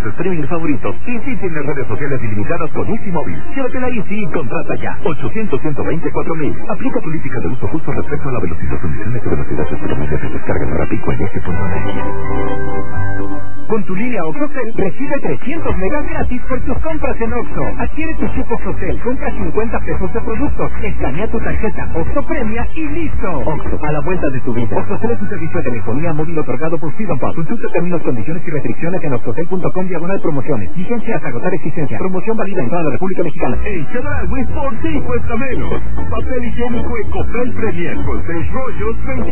tus streaming favoritos. Y si tienes redes sociales ilimitadas con Easy Móvil, llévatela Easy y contrata ya. 800-124-1000. Aplica política de uso justo respecto a la velocidad, condiciones de velocidad especiales de descarga rápido y Con tu línea OXXOCEL recibe 300 megas gratis por tus compras en Oxxo. Adquiere tu chip OXXOCEL, compra 50 pesos de productos, escanea tu tarjeta Oxxo Premia y listo. Oxxo, a la vuelta de tu vida. OXXOCEL es un servicio de telefonía móvil otorgado por Freedom Pub. Consulta términos, condiciones y restricciones en oxxocel.com/promociones. Vigencia hasta agotar existencia. Promoción válida en toda la República Mexicana. En Chedraui por ti cuesta menos. Papel higiénico Ecofel Premier con 6 rollos,